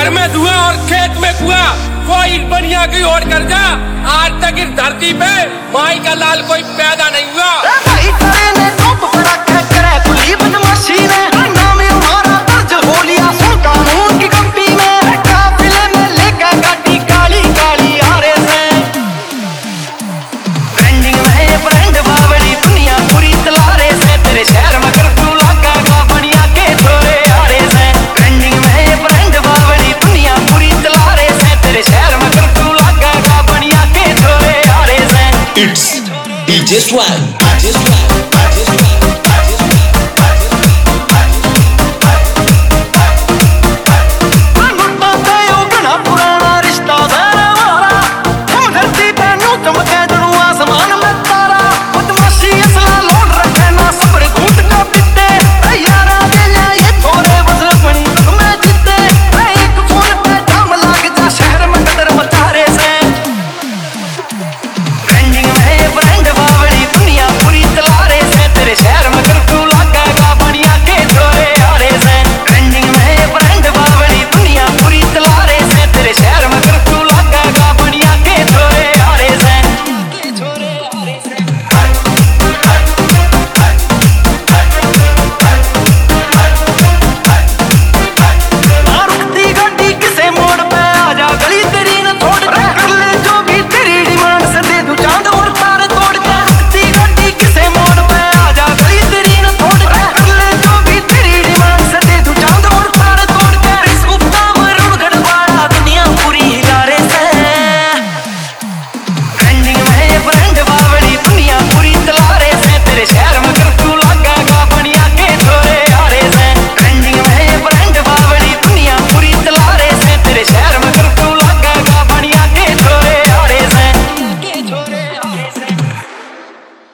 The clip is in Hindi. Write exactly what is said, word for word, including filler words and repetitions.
घर में धुआं और खेत में कुआं, कोई बनिया की ओर कर जा। आज तक इस धरती पे माई का लाल कोई पैदा नहीं हुआ। It's D J Swag, D J Swag, D J Swag.